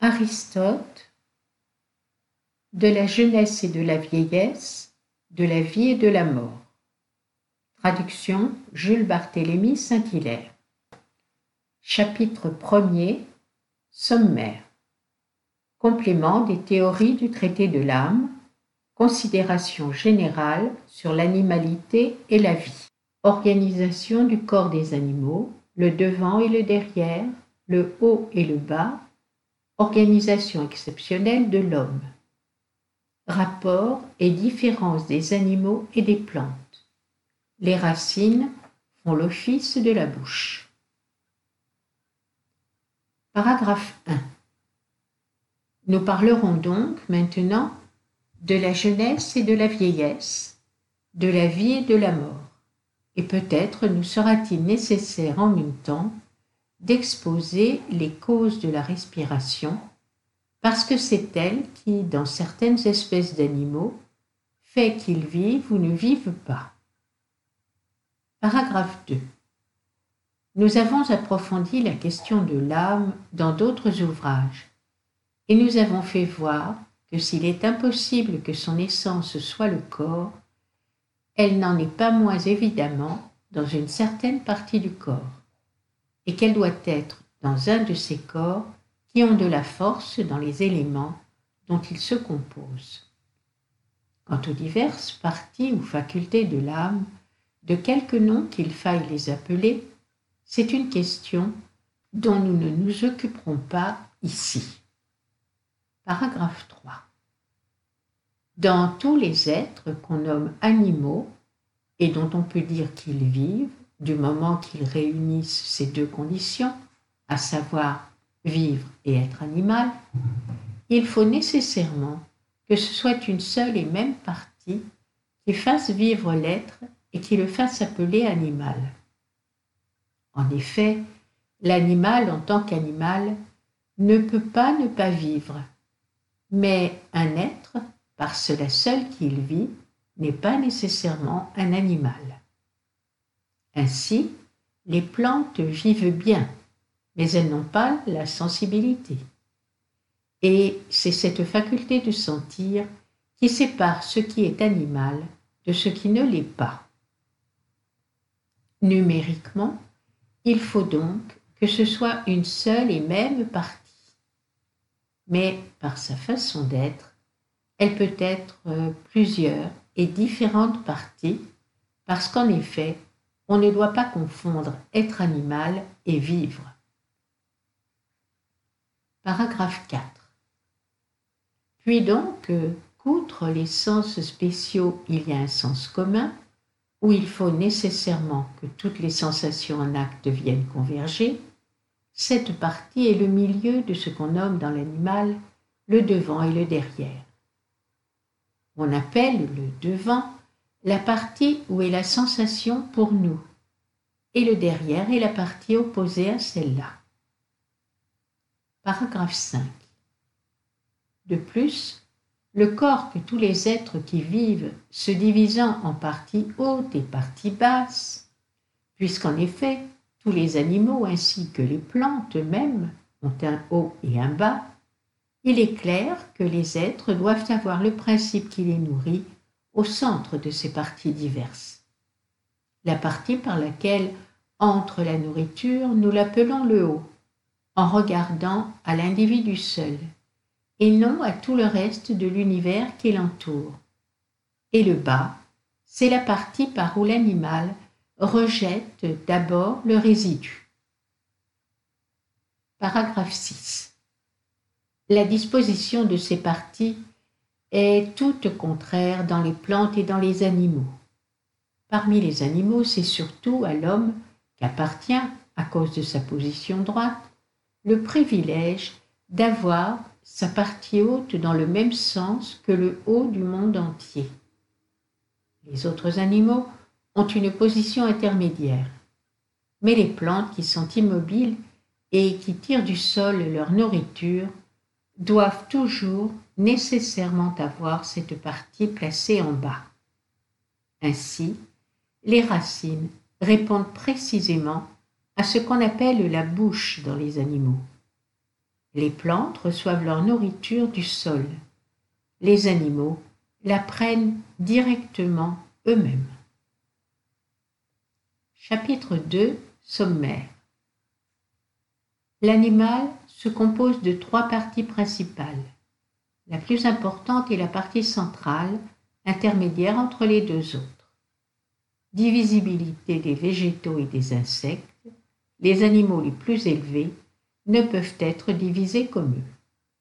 Aristote, de la jeunesse et de la vieillesse, de la vie et de la mort. Traduction Jules Barthélemy Saint-Hilaire. Chapitre 1er. Sommaire. Complément des théories du traité de l'âme. Considération générale sur l'animalité et la vie. Organisation du corps des animaux, le devant et le derrière, le haut et le bas. Organisation exceptionnelle de l'homme. Rapport et différence des animaux et des plantes. Les racines font l'office de la bouche. Paragraphe 1. Nous parlerons donc maintenant de la jeunesse et de la vieillesse, de la vie et de la mort, et peut-être nous sera-t-il nécessaire en même temps d'exposer les causes de la respiration, parce que c'est elle qui, dans certaines espèces d'animaux, fait qu'ils vivent ou ne vivent pas. Paragraphe 2. Nous avons approfondi la question de l'âme dans d'autres ouvrages, et nous avons fait voir que s'il est impossible que son essence soit le corps, elle n'en est pas moins évidemment dans une certaine partie du corps, et qu'elle doit être dans un de ces corps qui ont de la force dans les éléments dont ils se composent. Quant aux diverses parties ou facultés de l'âme, de quelque nom qu'il faille les appeler, c'est une question dont nous ne nous occuperons pas ici. Paragraphe 3. Dans tous les êtres qu'on nomme animaux, et dont on peut dire qu'ils vivent, du moment qu'ils réunissent ces deux conditions, à savoir vivre et être animal, il faut nécessairement que ce soit une seule et même partie qui fasse vivre l'être et qui le fasse appeler animal. En effet, l'animal en tant qu'animal ne peut pas ne pas vivre, mais un être, par cela seul qu'il vit, n'est pas nécessairement un animal. Ainsi, les plantes vivent bien, mais elles n'ont pas la sensibilité. Et c'est cette faculté de sentir qui sépare ce qui est animal de ce qui ne l'est pas. Numériquement, il faut donc que ce soit une seule et même partie. Mais par sa façon d'être, elle peut être plusieurs et différentes parties, parce qu'en effet, on ne doit pas confondre être animal et vivre. Paragraphe 4. Puis donc, qu'outre les sens spéciaux, il y a un sens commun, où il faut nécessairement que toutes les sensations en acte viennent converger, cette partie est le milieu de ce qu'on nomme dans l'animal le devant et le derrière. On appelle le devant la partie où est la sensation pour nous, et le derrière est la partie opposée à celle-là. Paragraphe 5. De plus, le corps que tous les êtres qui vivent se divisant en parties hautes et parties basses, puisqu'en effet, tous les animaux ainsi que les plantes eux-mêmes ont un haut et un bas, il est clair que les êtres doivent avoir le principe qui les nourrit au centre de ces parties diverses. La partie par laquelle entre la nourriture, nous l'appelons le haut, en regardant à l'individu seul, et non à tout le reste de l'univers qui l'entoure. Et le bas, c'est la partie par où l'animal rejette d'abord le résidu. Paragraphe 6. La disposition de ces parties est toute contraire dans les plantes et dans les animaux. Parmi les animaux, c'est surtout à l'homme qu'appartient, à cause de sa position droite, le privilège d'avoir sa partie haute dans le même sens que le haut du monde entier. Les autres animaux ont une position intermédiaire, mais les plantes qui sont immobiles et qui tirent du sol leur nourriture doivent toujours nécessairement avoir cette partie placée en bas. Ainsi, les racines répondent précisément à ce qu'on appelle la bouche dans les animaux. Les plantes reçoivent leur nourriture du sol. Les animaux la prennent directement eux-mêmes. Chapitre 2. Sommaire. L'animal se compose de 3 parties principales. La plus importante est la partie centrale, intermédiaire entre les 2 autres. Divisibilité des végétaux et des insectes. Les animaux les plus élevés ne peuvent être divisés comme eux.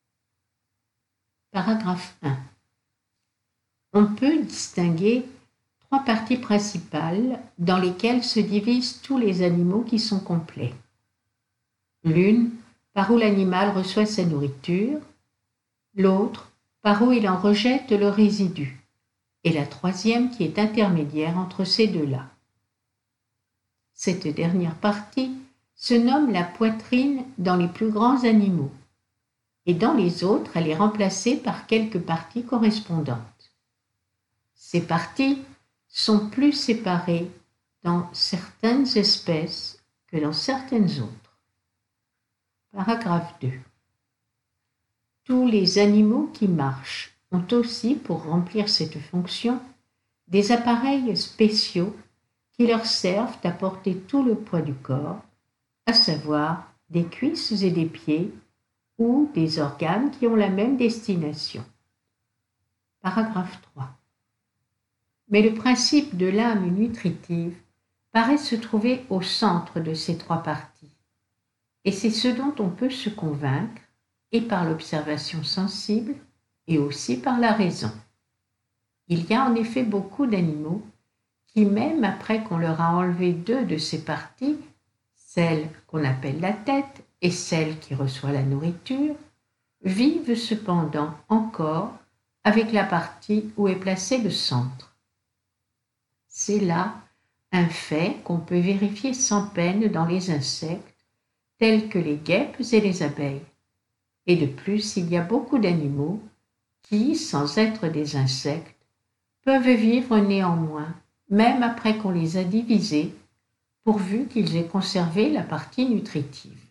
Paragraphe 1. On peut distinguer 3 parties principales dans lesquelles se divisent tous les animaux qui sont complets. L'une, par où l'animal reçoit sa nourriture, l'autre, par où il en rejette le résidu, et la troisième qui est intermédiaire entre ces 2-là. Cette dernière partie se nomme la poitrine dans les plus grands animaux, et dans les autres, elle est remplacée par quelques parties correspondantes. Ces parties sont plus séparées dans certaines espèces que dans certaines autres. Paragraphe 2. Tous les animaux qui marchent ont aussi, pour remplir cette fonction, des appareils spéciaux qui leur servent à porter tout le poids du corps, à savoir des cuisses et des pieds, ou des organes qui ont la même destination. Paragraphe 3. Mais le principe de l'âme nutritive paraît se trouver au centre de ces 3 parties, et c'est ce dont on peut se convaincre, et par l'observation sensible, et aussi par la raison. Il y a en effet beaucoup d'animaux qui, même après qu'on leur a enlevé 2 de ces parties, celle qu'on appelle la tête et celle qui reçoit la nourriture, vivent cependant encore avec la partie où est placé le centre. C'est là un fait qu'on peut vérifier sans peine dans les insectes, tels que les guêpes et les abeilles. Et de plus, il y a beaucoup d'animaux qui, sans être des insectes, peuvent vivre néanmoins, même après qu'on les a divisés, pourvu qu'ils aient conservé la partie nutritive.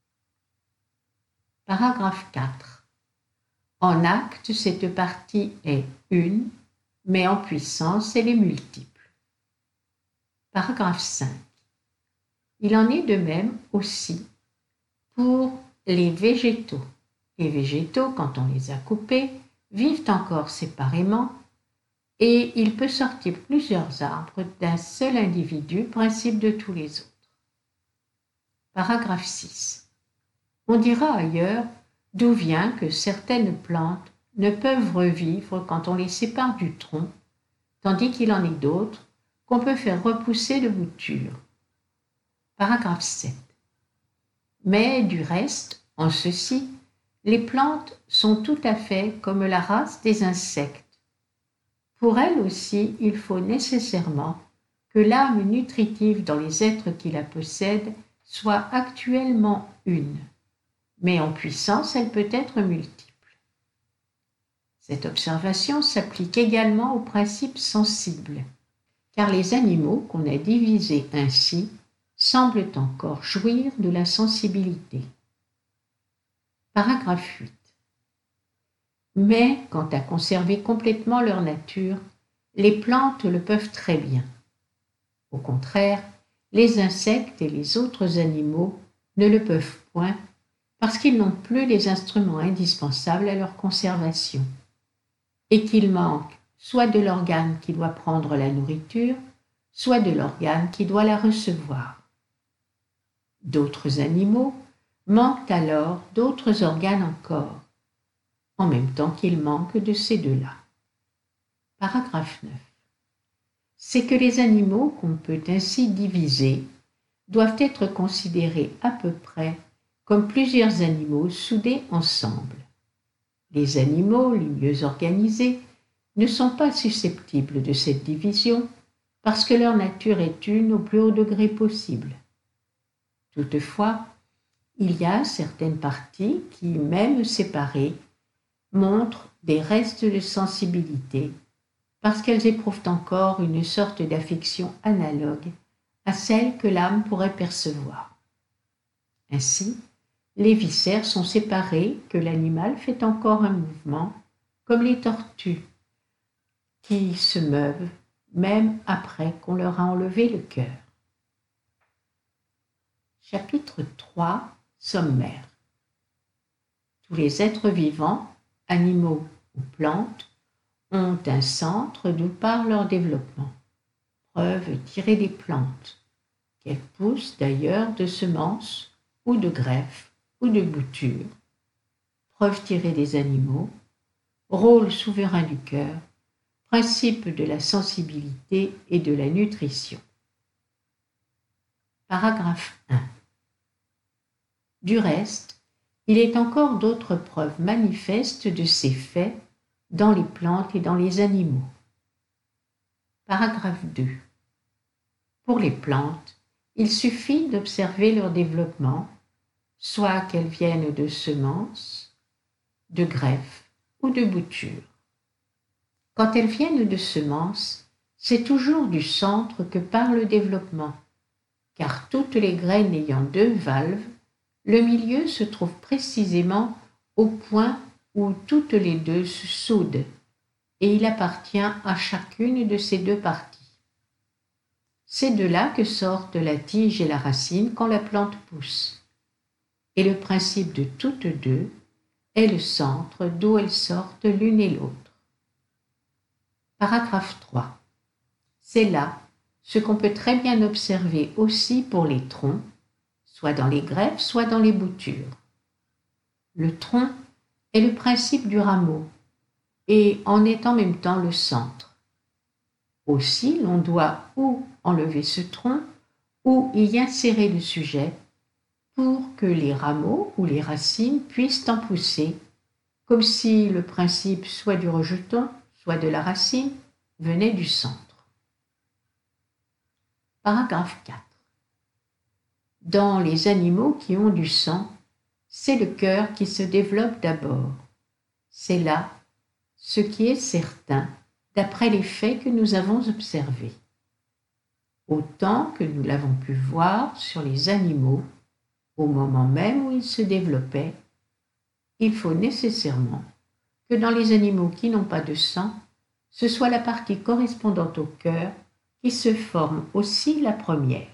Paragraphe 4. En acte, cette partie est une, mais en puissance, elle est multiple. Paragraphe 5. Il en est de même aussi pour les végétaux. Les végétaux, quand on les a coupés, vivent encore séparément et il peut sortir plusieurs arbres d'un seul individu, principe de tous les autres. Paragraphe 6. On dira ailleurs d'où vient que certaines plantes ne peuvent revivre quand on les sépare du tronc, tandis qu'il en est d'autres qu'on peut faire repousser de boutures. Paragraphe 7. Mais du reste, en ceci, les plantes sont tout à fait comme la race des insectes. Pour elles aussi, il faut nécessairement que l'âme nutritive dans les êtres qui la possèdent soit actuellement une, mais en puissance elle peut être multiple. Cette observation s'applique également aux principes sensibles, car les animaux qu'on a divisés ainsi semblent encore jouir de la sensibilité. Paragraphe 8. Mais quant à conserver complètement leur nature, les plantes le peuvent très bien. Au contraire, les insectes et les autres animaux ne le peuvent point parce qu'ils n'ont plus les instruments indispensables à leur conservation et qu'ils manquent soit de l'organe qui doit prendre la nourriture, soit de l'organe qui doit la recevoir. D'autres animaux manquent alors d'autres organes encore, en même temps qu'ils manquent de ces 2-là. Paragraphe 9. C'est que les animaux qu'on peut ainsi diviser doivent être considérés à peu près comme plusieurs animaux soudés ensemble. Les animaux les mieux organisés ne sont pas susceptibles de cette division parce que leur nature est une au plus haut degré possible. Toutefois, il y a certaines parties qui, même séparées, montrent des restes de sensibilité parce qu'elles éprouvent encore une sorte d'affection analogue à celle que l'âme pourrait percevoir. Ainsi, les viscères sont séparés, que l'animal fait encore un mouvement, comme les tortues, qui se meuvent même après qu'on leur a enlevé le cœur. Chapitre 3, sommaire. Tous les êtres vivants, animaux ou plantes, ont un centre d'où part leur développement. Preuve tirée des plantes, qu'elles poussent d'ailleurs de semences ou de greffes ou de boutures. Preuve tirée des animaux, rôle souverain du cœur, principe de la sensibilité et de la nutrition. Paragraphe 1. Du reste, il est encore d'autres preuves manifestes de ces faits dans les plantes et dans les animaux. Paragraphe 2. Pour les plantes, il suffit d'observer leur développement, soit qu'elles viennent de semences, de greffes ou de boutures. Quand elles viennent de semences, c'est toujours du centre que part le développement, car toutes les graines ayant deux valves, le milieu se trouve précisément au point où toutes les deux se soudent, et il appartient à chacune de ces deux parties. C'est de là que sortent la tige et la racine quand la plante pousse. Et le principe de toutes deux est le centre d'où elles sortent l'une et l'autre. Paragraphe 3. C'est là ce qu'on peut très bien observer aussi pour les troncs, soit dans les greffes, soit dans les boutures. Le tronc est le principe du rameau et en est en même temps le centre. Aussi, l'on doit ou enlever ce tronc ou y insérer le sujet pour que les rameaux ou les racines puissent en pousser, comme si le principe soit du rejeton, soit de la racine, venait du centre. Paragraphe 4. Dans les animaux qui ont du sang, c'est le cœur qui se développe d'abord. C'est là ce qui est certain d'après les faits que nous avons observés. Autant que nous l'avons pu voir sur les animaux, au moment même où ils se développaient, il faut nécessairement que dans les animaux qui n'ont pas de sang, ce soit la partie correspondante au cœur qui se forme aussi la première.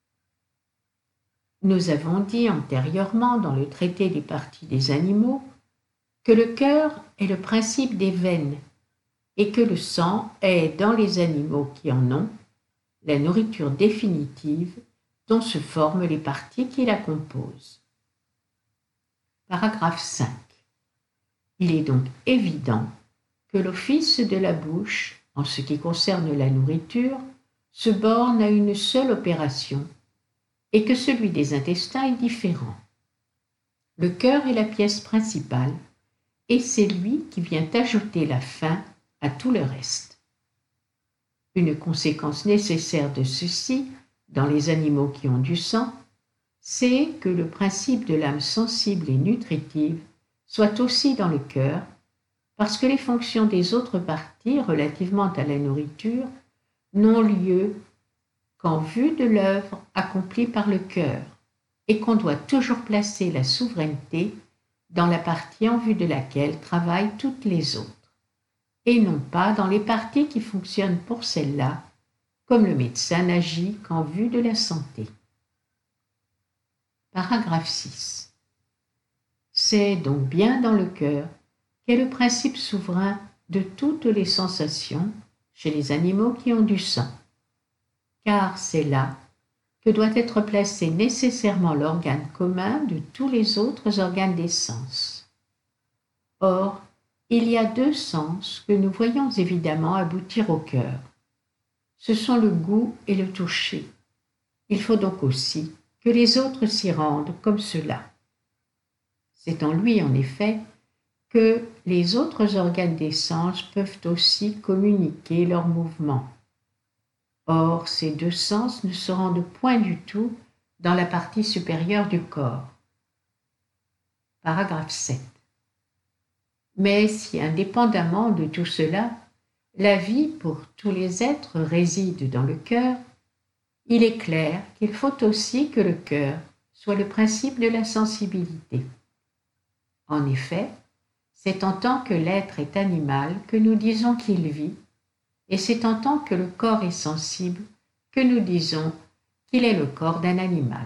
Nous avons dit antérieurement dans le traité des parties des animaux que le cœur est le principe des veines et que le sang est, dans les animaux qui en ont, la nourriture définitive dont se forment les parties qui la composent. Paragraphe 5. Il est donc évident que l'office de la bouche, en ce qui concerne la nourriture, se borne à une seule opération et que celui des intestins est différent. Le cœur est la pièce principale et c'est lui qui vient ajouter la faim à tout le reste. Une conséquence nécessaire de ceci, dans les animaux qui ont du sang, c'est que le principe de l'âme sensible et nutritive soit aussi dans le cœur, parce que les fonctions des autres parties relativement à la nourriture n'ont lieu qu'en vue de l'œuvre accomplie par le cœur, et qu'on doit toujours placer la souveraineté dans la partie en vue de laquelle travaillent toutes les autres, et non pas dans les parties qui fonctionnent pour celle-là, comme le médecin n'agit qu'en vue de la santé. Paragraphe 6. C'est donc bien dans le cœur qu'est le principe souverain de toutes les sensations chez les animaux qui ont du sang, car c'est là que doit être placé nécessairement l'organe commun de tous les autres organes des sens. Or, il y a deux sens que nous voyons évidemment aboutir au cœur. Ce sont le goût et le toucher. Il faut donc aussi que les autres s'y rendent comme cela. C'est en lui, en effet, que les autres organes des sens peuvent aussi communiquer leurs mouvements. Or, ces deux sens ne se rendent point du tout dans la partie supérieure du corps. Paragraphe 7. Mais si, indépendamment de tout cela, la vie pour tous les êtres réside dans le cœur, il est clair qu'il faut aussi que le cœur soit le principe de la sensibilité. En effet, c'est en tant que l'être est animal que nous disons qu'il vit, et c'est en tant que le corps est sensible que nous disons qu'il est le corps d'un animal.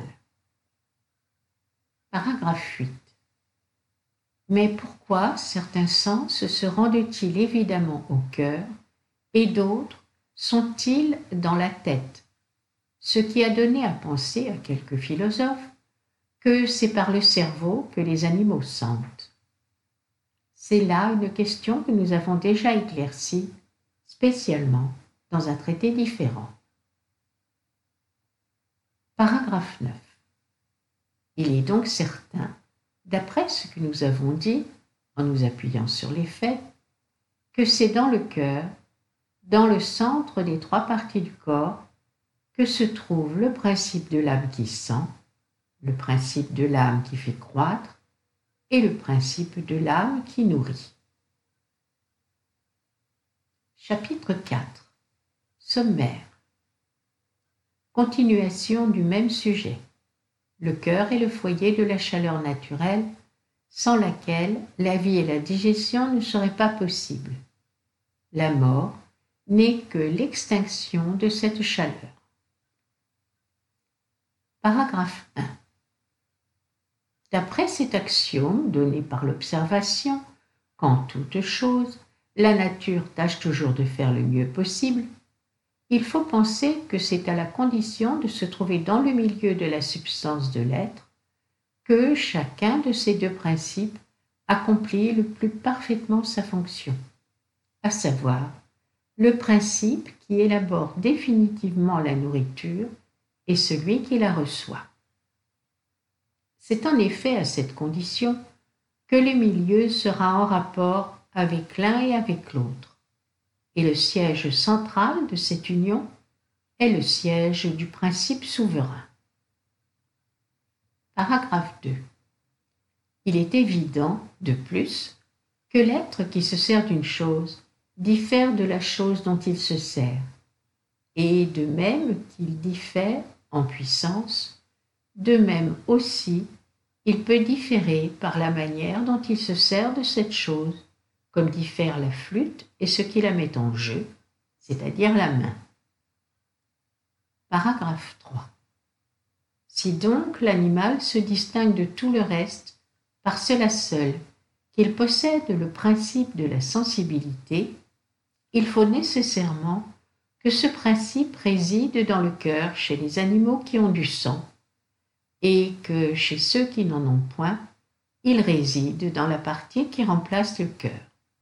Paragraphe 8. Mais pourquoi certains sens se rendent-ils évidemment au cœur et d'autres sont-ils dans la tête? Ce qui a donné à penser à quelques philosophes que c'est par le cerveau que les animaux sentent. C'est là une question que nous avons déjà éclaircie, spécialement dans un traité différent. Paragraphe 9. Il est donc certain, d'après ce que nous avons dit, en nous appuyant sur les faits, que c'est dans le cœur, dans le centre des trois parties du corps, que se trouve le principe de l'âme qui sent, le principe de l'âme qui fait croître et le principe de l'âme qui nourrit. Chapitre 4. Sommaire. Continuation du même sujet. Le cœur est le foyer de la chaleur naturelle, sans laquelle la vie et la digestion ne seraient pas possibles. La mort n'est que l'extinction de cette chaleur. Paragraphe 1. D'après cet axiome donné par l'observation, qu'en toute chose, la nature tâche toujours de faire le mieux possible, il faut penser que c'est à la condition de se trouver dans le milieu de la substance de l'être que chacun de ces deux principes accomplit le plus parfaitement sa fonction, à savoir le principe qui élabore définitivement la nourriture et celui qui la reçoit. C'est en effet à cette condition que le milieu sera en rapport avec l'un et avec l'autre, et le siège central de cette union est le siège du principe souverain. Paragraphe 2. Il est évident, de plus, que l'être qui se sert d'une chose diffère de la chose dont il se sert, et de même qu'il diffère en puissance, de même aussi il peut différer par la manière dont il se sert de cette chose, comme diffère la flûte et ce qui la met en jeu, c'est-à-dire la main. Paragraphe 3. Si donc l'animal se distingue de tout le reste par cela seul qu'il possède le principe de la sensibilité, il faut nécessairement que ce principe réside dans le cœur chez les animaux qui ont du sang, et que chez ceux qui n'en ont point, il réside dans la partie qui remplace le cœur.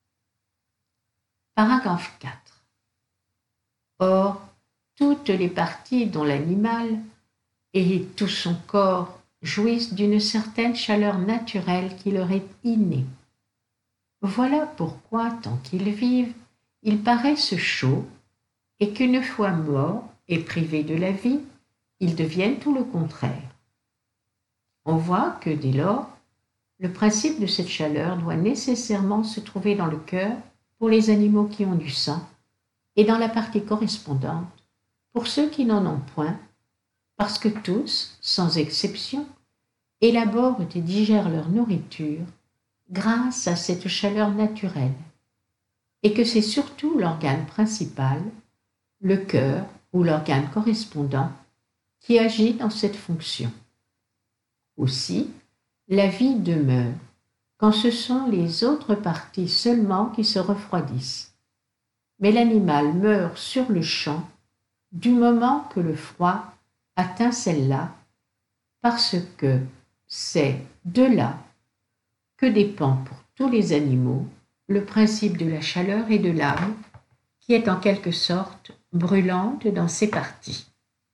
Paragraphe 4. Or, toutes les parties dont l'animal et tout son corps jouissent d'une certaine chaleur naturelle qui leur est innée. Voilà pourquoi, tant qu'ils vivent, ils paraissent chauds, et qu'une fois morts et privés de la vie, ils deviennent tout le contraire. On voit que dès lors, le principe de cette chaleur doit nécessairement se trouver dans le cœur pour les animaux qui ont du sang et dans la partie correspondante pour ceux qui n'en ont point, parce que tous, sans exception, élaborent et digèrent leur nourriture grâce à cette chaleur naturelle, et que c'est surtout l'organe principal, le cœur ou l'organe correspondant, qui agit dans cette fonction. Aussi, la vie demeure quand ce sont les autres parties seulement qui se refroidissent. Mais l'animal meurt sur le champ du moment que le froid atteint celle-là, parce que c'est de là que dépend pour tous les animaux le principe de la chaleur et de l'âme, qui est en quelque sorte brûlante dans ces parties.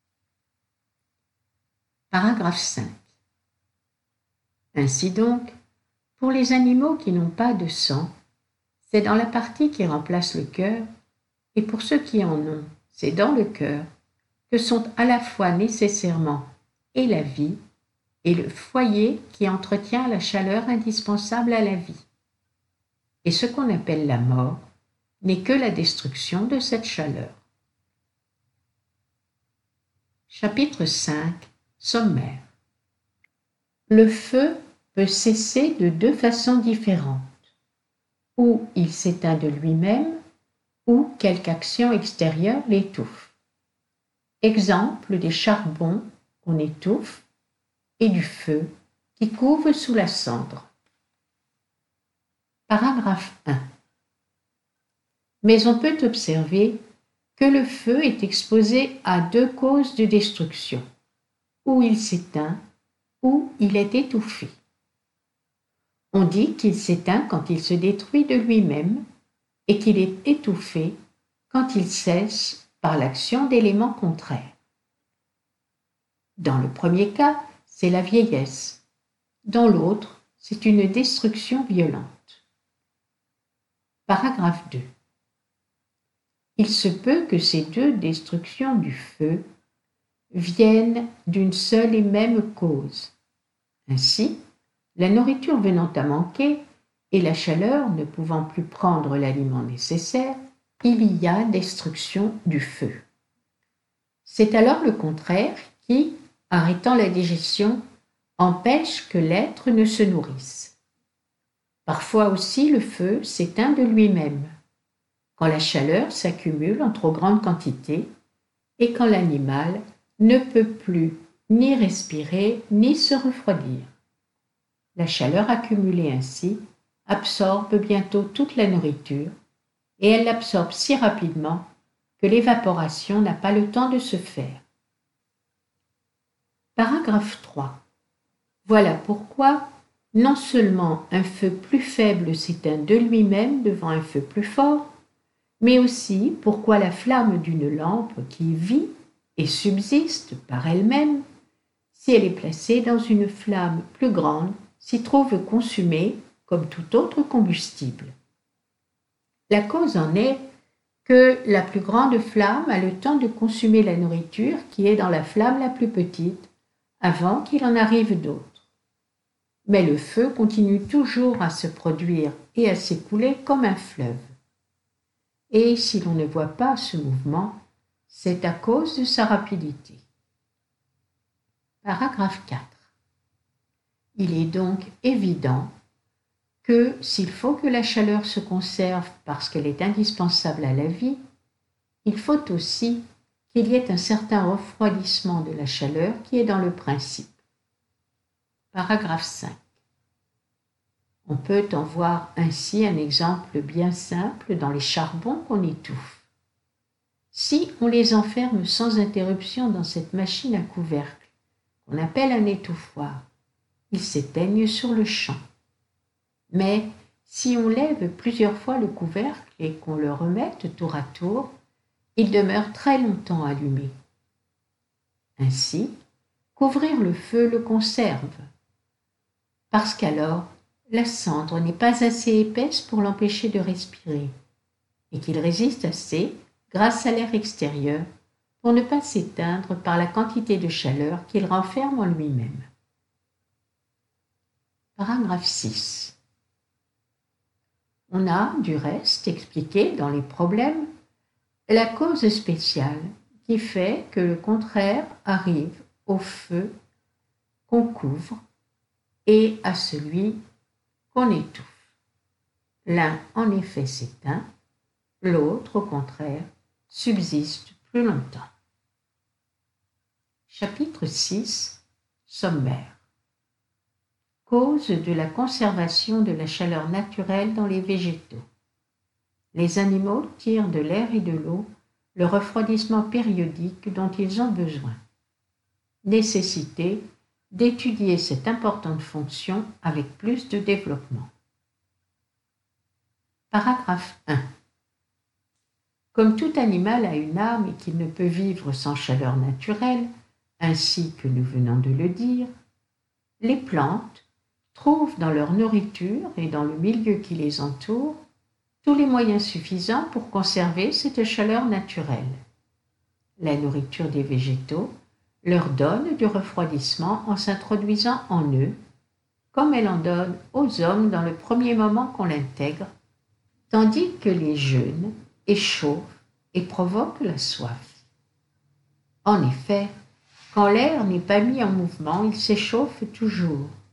Paragraphe 5. Ainsi donc, pour les animaux qui n'ont pas de sang, c'est dans la partie qui remplace le cœur, et pour ceux qui en ont, c'est dans le cœur, que sont à la fois nécessairement et la vie, et le foyer qui entretient la chaleur indispensable à la vie. Et ce qu'on appelle la mort n'est que la destruction de cette chaleur. Chapitre 5. Sommaire. Le feu peut cesser de deux façons différentes. Ou il s'éteint de lui-même, ou quelque action extérieure l'étouffe. Exemple des charbons qu'on étouffe et du feu qui couve sous la cendre. Paragraphe 1. Mais on peut observer que le feu est exposé à deux causes de destruction, ou il s'éteint, ou il est étouffé. On dit qu'il s'éteint quand il se détruit de lui-même et qu'il est étouffé quand il cesse par l'action d'éléments contraires. Dans le premier cas, c'est la vieillesse. Dans l'autre, c'est une destruction violente. Paragraphe 2. Il se peut que ces deux destructions du feu viennent d'une seule et même cause. Ainsi, la nourriture venant à manquer et la chaleur ne pouvant plus prendre l'aliment nécessaire, il y a destruction du feu. C'est alors le contraire qui, arrêtant la digestion, empêche que l'être ne se nourrisse. Parfois aussi le feu s'éteint de lui-même, quand la chaleur s'accumule en trop grande quantité et quand l'animal ne peut plus ni respirer ni se refroidir. La chaleur accumulée ainsi absorbe bientôt toute la nourriture et elle l'absorbe si rapidement que l'évaporation n'a pas le temps de se faire. Paragraphe 3. Voilà pourquoi non seulement un feu plus faible s'éteint de lui-même devant un feu plus fort, mais aussi pourquoi la flamme d'une lampe qui vit et subsiste par elle-même, si elle est placée dans une flamme plus grande, s'y trouve consumée comme tout autre combustible. La cause en est que la plus grande flamme a le temps de consumer la nourriture qui est dans la flamme la plus petite, avant qu'il en arrive d'autres. Mais le feu continue toujours à se produire et à s'écouler comme un fleuve. Et si l'on ne voit pas ce mouvement, c'est à cause de sa rapidité. Paragraphe 4. Il est donc évident que s'il faut que la chaleur se conserve parce qu'elle est indispensable à la vie, il faut aussi qu'il y ait un certain refroidissement de la chaleur qui est dans le principe. Paragraphe 5. On peut en voir ainsi un exemple bien simple dans les charbons qu'on étouffe. Si on les enferme sans interruption dans cette machine à couvercle, qu'on appelle un étouffoir, ils s'éteignent sur le champ. Mais si on lève plusieurs fois le couvercle et qu'on le remette tour à tour, il demeure très longtemps allumé. Ainsi, couvrir le feu le conserve, parce qu'alors la cendre n'est pas assez épaisse pour l'empêcher de respirer, et qu'il résiste assez, grâce à l'air extérieur, pour ne pas s'éteindre par la quantité de chaleur qu'il renferme en lui-même. Paragraphe 6. On a, du reste, expliqué dans les problèmes la cause spéciale qui fait que le contraire arrive au feu qu'on couvre et à celui qu'on étouffe. L'un, en effet, s'éteint, l'autre, au contraire, subsiste plus longtemps. Chapitre 6. Sommaire. Cause de la conservation de la chaleur naturelle dans les végétaux. Les animaux tirent de l'air et de l'eau le refroidissement périodique dont ils ont besoin. Nécessité d'étudier cette importante fonction avec plus de développement. Paragraphe 1. Comme tout animal a une âme et qu'il ne peut vivre sans chaleur naturelle, ainsi que nous venons de le dire, les plantes trouvent dans leur nourriture et dans le milieu qui les entoure tous les moyens suffisants pour conserver cette chaleur naturelle. La nourriture des végétaux leur donne du refroidissement en s'introduisant en eux, comme elle en donne aux hommes dans le premier moment qu'on l'intègre, tandis que les jeûnent, échauffent et provoquent la soif. En effet, quand l'air n'est pas mis en mouvement, il s'échauffe toujours,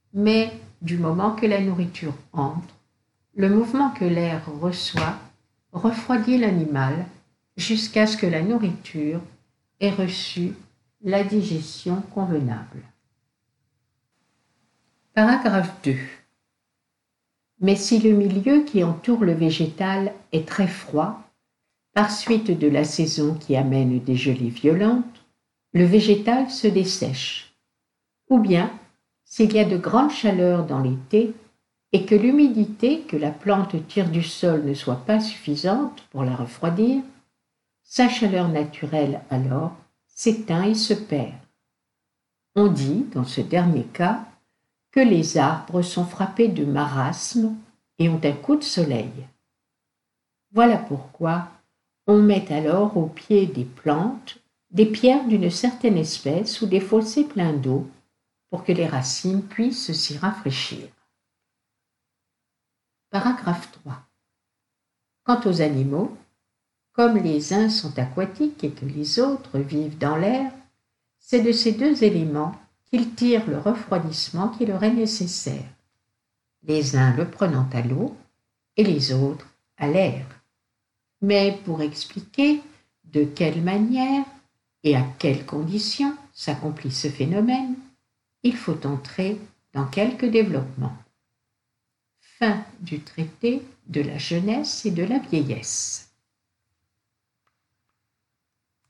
mais du moment que la nourriture entre, le mouvement que l'air reçoit refroidit l'animal jusqu'à ce que la nourriture ait reçu la digestion convenable. Paragraphe 2. Mais si le milieu qui entoure le végétal est très froid, par suite de la saison qui amène des gelées violentes, le végétal se dessèche. Ou bien, s'il y a de grandes chaleurs dans l'été et que l'humidité que la plante tire du sol ne soit pas suffisante pour la refroidir, sa chaleur naturelle alors s'éteint et se perd. On dit, dans ce dernier cas, que les arbres sont frappés de marasme et ont un coup de soleil. Voilà pourquoi on met alors au pied des plantes des pierres d'une certaine espèce ou des fossés pleins d'eau pour que les racines puissent s'y rafraîchir. Paragraphe 3. Quant aux animaux, comme les uns sont aquatiques et que les autres vivent dans l'air, c'est de ces deux éléments qu'ils tirent le refroidissement qui leur est nécessaire, les uns le prenant à l'eau et les autres à l'air. Mais pour expliquer de quelle manière et à quelles conditions s'accomplit ce phénomène, il faut entrer dans quelques développements. Fin du traité de la jeunesse et de la vieillesse.